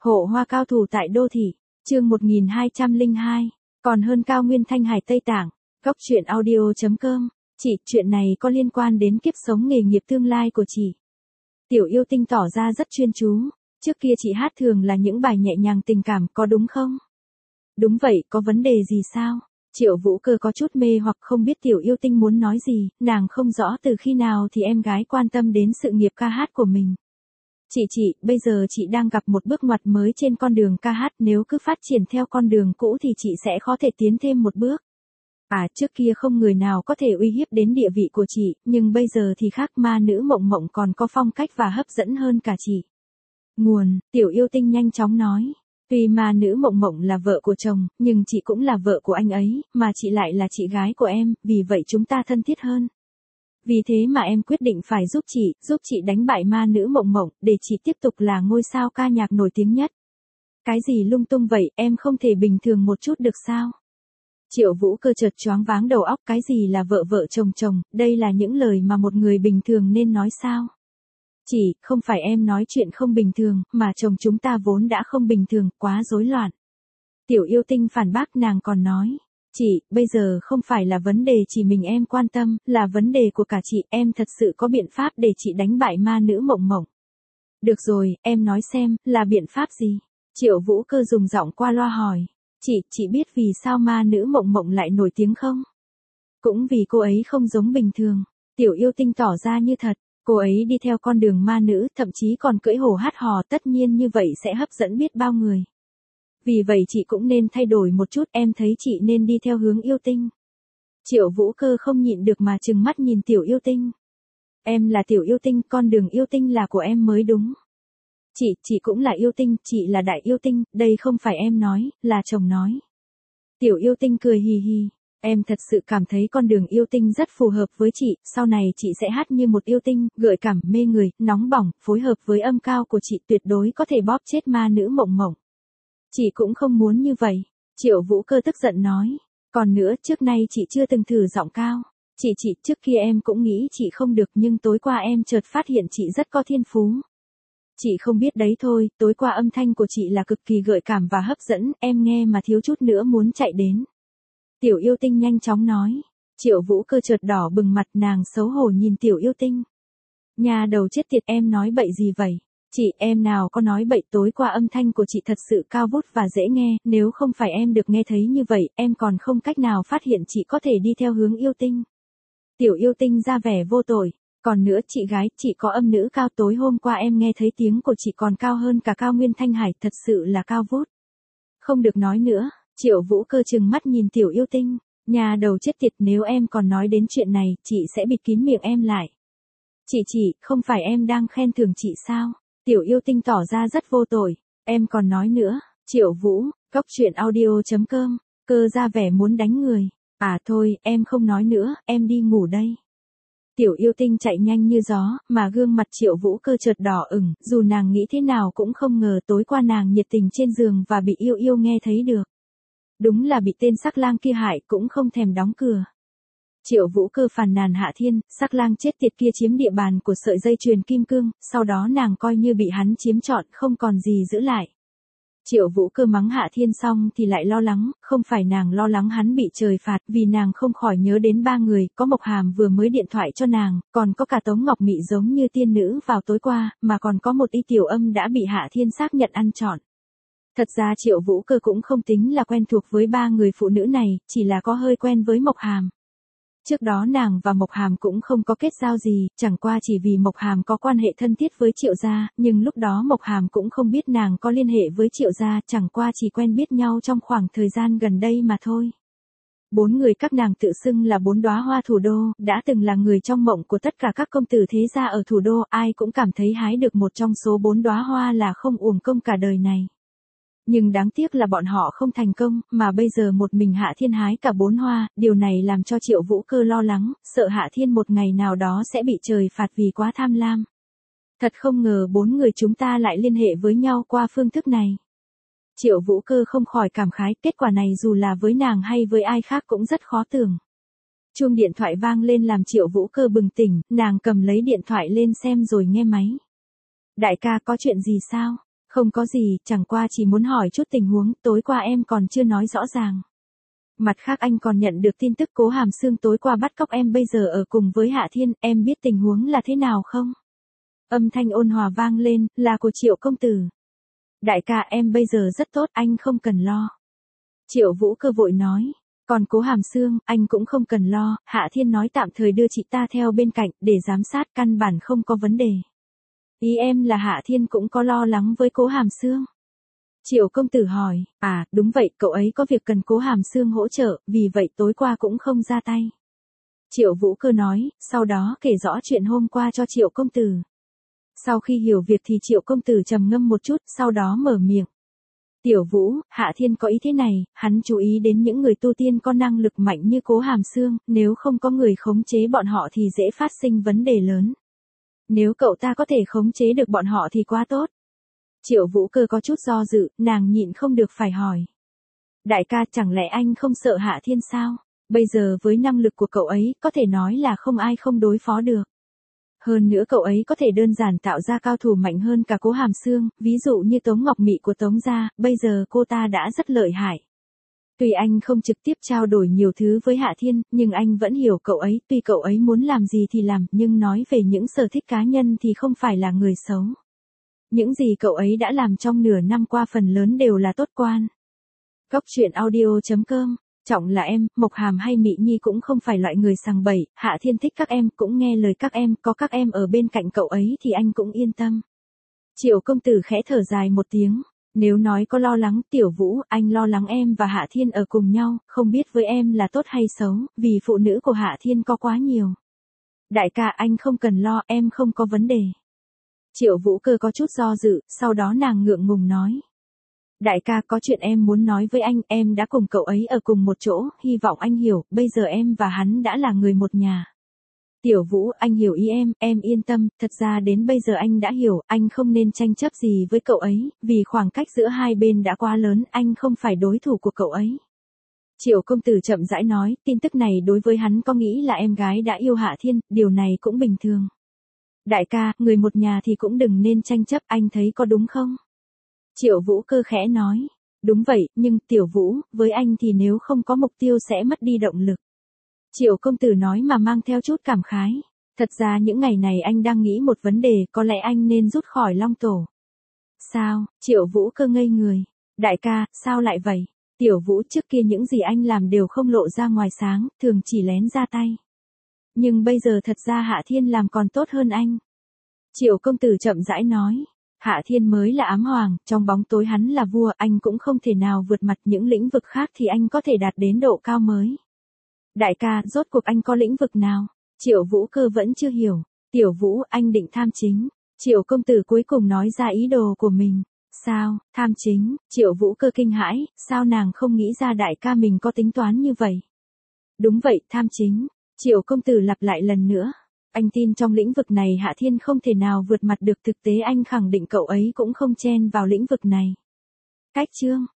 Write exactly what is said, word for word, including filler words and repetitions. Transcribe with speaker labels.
Speaker 1: Hộ hoa cao thủ tại đô thị, chương một nghìn hai trăm lẻ hai, còn hơn cao nguyên Thanh Hải Tây Tạng, góc truyện audio chấm com. Chị, chuyện này có liên quan đến kiếp sống nghề nghiệp tương lai của chị. Tiểu Yêu Tinh tỏ ra rất chuyên chú, trước kia chị hát thường là những bài nhẹ nhàng tình cảm, có đúng không? Đúng vậy, có vấn đề gì sao? Triệu Vũ Cơ có chút mê hoặc không biết Tiểu Yêu Tinh muốn nói gì, nàng không rõ từ khi nào thì em gái quan tâm đến sự nghiệp ca hát của mình. Chị chị, bây giờ chị đang gặp một bước ngoặt mới trên con đường ca hát, nếu cứ phát triển theo con đường cũ thì chị sẽ khó thể tiến thêm một bước. À, trước kia không người nào có thể uy hiếp đến địa vị của chị, nhưng bây giờ thì khác, ma nữ Mộng Mộng còn có phong cách và hấp dẫn hơn cả chị. Nguồn, Tiểu Yêu Tinh nhanh chóng nói. Tuy ma nữ Mộng Mộng là vợ của chồng, nhưng chị cũng là vợ của anh ấy, mà chị lại là chị gái của em, vì vậy chúng ta thân thiết hơn. Vì thế mà em quyết định phải giúp chị, giúp chị đánh bại ma nữ Mộng Mộng, để chị tiếp tục là ngôi sao ca nhạc nổi tiếng nhất. Cái gì lung tung vậy, em không thể bình thường một chút được sao? Triệu Vũ Cơ chợt choáng váng đầu óc, cái gì là vợ vợ chồng chồng, đây là những lời mà một người bình thường nên nói sao? Chị, không phải em nói chuyện không bình thường, mà chồng chúng ta vốn đã không bình thường, quá rối loạn. Tiểu Yêu Tinh phản bác, nàng còn nói. Chị, bây giờ không phải là vấn đề chỉ mình em quan tâm, là vấn đề của cả chị, em thật sự có biện pháp để chị đánh bại ma nữ Mộng Mộng. Được rồi, em nói xem, là biện pháp gì? Triệu Vũ Cơ dùng giọng qua loa hỏi. Chị, chị biết vì sao ma nữ Mộng Mộng lại nổi tiếng không? Cũng vì cô ấy không giống bình thường. Tiểu Yêu Tinh tỏ ra như thật, cô ấy đi theo con đường ma nữ, thậm chí còn cưỡi hổ hát hò, tất nhiên như vậy sẽ hấp dẫn biết bao người. Vì vậy chị cũng nên thay đổi một chút, em thấy chị nên đi theo hướng yêu tinh. Triệu Vũ Cơ không nhịn được mà trừng mắt nhìn Tiểu Yêu Tinh. Em là Tiểu Yêu Tinh, con đường yêu tinh là của em mới đúng. Chị, chị cũng là yêu tinh, chị là đại yêu tinh, đây không phải em nói, là chồng nói. Tiểu Yêu Tinh cười hì hì. Em thật sự cảm thấy con đường yêu tinh rất phù hợp với chị, sau này chị sẽ hát như một yêu tinh, gợi cảm, mê người, nóng bỏng, phối hợp với âm cao của chị tuyệt đối có thể bóp chết ma nữ Mộng Mộng. Chị cũng không muốn như vậy. Triệu Vũ Cơ tức giận nói. Còn nữa, trước nay chị chưa từng thử giọng cao. Chị chị, trước kia em cũng nghĩ chị không được, nhưng tối qua em chợt phát hiện chị rất có thiên phú. Chị không biết đấy thôi, tối qua âm thanh của chị là cực kỳ gợi cảm và hấp dẫn, em nghe mà thiếu chút nữa muốn chạy đến. Tiểu Yêu Tinh nhanh chóng nói. Triệu Vũ Cơ chợt đỏ bừng mặt, nàng xấu hổ nhìn Tiểu Yêu Tinh. Nhà đầu chết tiệt, em nói bậy gì vậy? Chị, em nào có nói bậy, tối qua âm thanh của chị thật sự cao vút và dễ nghe, nếu không phải em được nghe thấy như vậy, em còn không cách nào phát hiện chị có thể đi theo hướng yêu tinh. Tiểu Yêu Tinh ra vẻ vô tội. Còn nữa chị gái, chị có âm nữ cao, tối hôm qua em nghe thấy tiếng của chị còn cao hơn cả cao nguyên Thanh Hải, thật sự là cao vút. Không được nói nữa. Triệu Vũ Cơ trừng mắt nhìn Tiểu Yêu Tinh. Nhà đầu chết tiệt, nếu em còn nói đến chuyện này, chị sẽ bịt kín miệng em lại. Chị chị, không phải em đang khen thưởng chị sao? Tiểu Yêu Tinh tỏ ra rất vô tội. Em còn nói nữa. Triệu Vũ, góc truyện audio chấm com. Cơ ra vẻ muốn đánh người. À thôi, em không nói nữa, em đi ngủ đây. Tiểu Yêu Tinh chạy nhanh như gió, mà gương mặt Triệu Vũ Cơ chợt đỏ ửng, dù nàng nghĩ thế nào cũng không ngờ tối qua nàng nhiệt tình trên giường và bị Yêu Yêu nghe thấy được. Đúng là bị tên sắc lang kia hại, cũng không thèm đóng cửa. Triệu Vũ Cơ phàn nàn Hạ Thiên, sắc lang chết tiệt kia chiếm địa bàn của sợi dây chuyền kim cương, sau đó nàng coi như bị hắn chiếm trọn, không còn gì giữ lại. Triệu Vũ Cơ mắng Hạ Thiên xong thì lại lo lắng, không phải nàng lo lắng hắn bị trời phạt, vì nàng không khỏi nhớ đến ba người, có Mộc Hàm vừa mới điện thoại cho nàng, còn có cả Tống Ngọc Mị giống như tiên nữ vào tối qua, mà còn có một y tiểu âm đã bị Hạ Thiên xác nhận ăn trọn. Thật ra Triệu Vũ Cơ cũng không tính là quen thuộc với ba người phụ nữ này, chỉ là có hơi quen với Mộc Hàm. Trước đó nàng và Mộc Hàm cũng không có kết giao gì, chẳng qua chỉ vì Mộc Hàm có quan hệ thân thiết với Triệu gia, nhưng lúc đó Mộc Hàm cũng không biết nàng có liên hệ với Triệu gia, chẳng qua chỉ quen biết nhau trong khoảng thời gian gần đây mà thôi. Bốn người các nàng tự xưng là bốn đóa hoa thủ đô, đã từng là người trong mộng của tất cả các công tử thế gia ở thủ đô, ai cũng cảm thấy hái được một trong số bốn đóa hoa là không uổng công cả đời này. Nhưng đáng tiếc là bọn họ không thành công, mà bây giờ một mình Hạ Thiên hái cả bốn hoa, điều này làm cho Triệu Vũ Cơ lo lắng, sợ Hạ Thiên một ngày nào đó sẽ bị trời phạt vì quá tham lam. Thật không ngờ bốn người chúng ta lại liên hệ với nhau qua phương thức này. Triệu Vũ Cơ không khỏi cảm khái, kết quả này dù là với nàng hay với ai khác cũng rất khó tưởng. Chuông điện thoại vang lên làm Triệu Vũ Cơ bừng tỉnh, nàng cầm lấy điện thoại lên xem rồi nghe máy. Đại ca, có chuyện gì sao? Không có gì, chẳng qua chỉ muốn hỏi chút tình huống, tối qua em còn chưa nói rõ ràng. Mặt khác anh còn nhận được tin tức Cố Hàm Sương tối qua bắt cóc em bây giờ ở cùng với Hạ Thiên, em biết tình huống là thế nào không? Âm thanh ôn hòa vang lên, là của Triệu công tử. Đại ca em bây giờ rất tốt, anh không cần lo. Triệu Vũ Cơ vội nói. Còn Cố Hàm Sương, anh cũng không cần lo, Hạ Thiên nói tạm thời đưa chị ta theo bên cạnh, để giám sát căn bản không có vấn đề. Ý em là Hạ Thiên cũng có lo lắng với Cố Hàm Sương. Triệu công tử hỏi, à, đúng vậy, cậu ấy có việc cần Cố Hàm Sương hỗ trợ, vì vậy tối qua cũng không ra tay. Triệu Vũ Cơ nói, sau đó kể rõ chuyện hôm qua cho Triệu công tử. Sau khi hiểu việc thì Triệu công tử trầm ngâm một chút, sau đó mở miệng. Tiểu Vũ, Hạ Thiên có ý thế này, hắn chú ý đến những người tu tiên có năng lực mạnh như Cố Hàm Sương, nếu không có người khống chế bọn họ thì dễ phát sinh vấn đề lớn. Nếu cậu ta có thể khống chế được bọn họ thì quá tốt. Triệu Vũ Cơ có chút do dự, nàng nhịn không được phải hỏi. Đại ca, chẳng lẽ anh không sợ Hạ Thiên sao? Bây giờ với năng lực của cậu ấy, có thể nói là không ai không đối phó được. Hơn nữa cậu ấy có thể đơn giản tạo ra cao thủ mạnh hơn cả Cố Hàm Sương, ví dụ như Tống Ngọc Mị của Tống gia, bây giờ cô ta đã rất lợi hại. Tuy anh không trực tiếp trao đổi nhiều thứ với Hạ Thiên, nhưng anh vẫn hiểu cậu ấy, tuy cậu ấy muốn làm gì thì làm, nhưng nói về những sở thích cá nhân thì không phải là người xấu. Những gì cậu ấy đã làm trong nửa năm qua phần lớn đều là tốt quan. Góc truyện audio chấm com. Trọng là em, Mộc Hàm hay Mị Nhi cũng không phải loại người sằng bậy, Hạ Thiên thích các em, cũng nghe lời các em, có các em ở bên cạnh cậu ấy thì anh cũng yên tâm. Triệu công tử khẽ thở dài một tiếng, nếu nói có lo lắng Tiểu Vũ, anh lo lắng em và Hạ Thiên ở cùng nhau, không biết với em là tốt hay xấu, vì phụ nữ của Hạ Thiên có quá nhiều. Đại ca anh không cần lo, em không có vấn đề. Triệu Vũ Cơ có chút do dự, sau đó nàng ngượng ngùng nói. Đại ca có chuyện em muốn nói với anh, em đã cùng cậu ấy ở cùng một chỗ, hy vọng anh hiểu, bây giờ em và hắn đã là người một nhà. Tiểu Vũ, anh hiểu ý em, em yên tâm, thật ra đến bây giờ anh đã hiểu, anh không nên tranh chấp gì với cậu ấy, vì khoảng cách giữa hai bên đã quá lớn, anh không phải đối thủ của cậu ấy. Triệu công tử chậm rãi nói, tin tức này đối với hắn có nghĩ là em gái đã yêu Hạ Thiên, điều này cũng bình thường. Đại ca, người một nhà thì cũng đừng nên tranh chấp, anh thấy có đúng không? Triệu Vũ Cơ khẽ nói, đúng vậy, nhưng Tiểu Vũ, với anh thì nếu không có mục tiêu sẽ mất đi động lực. Triệu công tử nói mà mang theo chút cảm khái. Thật ra những ngày này anh đang nghĩ một vấn đề, có lẽ anh nên rút khỏi Long Tổ. Sao? Triệu Vũ Cơ ngây người. Đại ca, sao lại vậy? Tiểu Vũ, trước kia những gì anh làm đều không lộ ra ngoài sáng, thường chỉ lén ra tay. Nhưng bây giờ thật ra Hạ Thiên làm còn tốt hơn anh. Triệu công tử chậm rãi nói. Hạ Thiên mới là ám hoàng, trong bóng tối hắn là vua, anh cũng không thể nào vượt mặt những lĩnh vực khác thì anh có thể đạt đến độ cao mới. Đại ca, rốt cuộc anh có lĩnh vực nào? Triệu Vũ Cơ vẫn chưa hiểu. Tiểu Vũ, anh định tham chính. Triệu công tử cuối cùng nói ra ý đồ của mình. Sao, tham chính? Triệu Vũ Cơ kinh hãi, sao nàng không nghĩ ra đại ca mình có tính toán như vậy? Đúng vậy, tham chính. Triệu công tử lặp lại lần nữa. Anh tin trong lĩnh vực này Hạ Thiên không thể nào vượt mặt được, thực tế anh khẳng định cậu ấy cũng không chen vào lĩnh vực này. Cách chương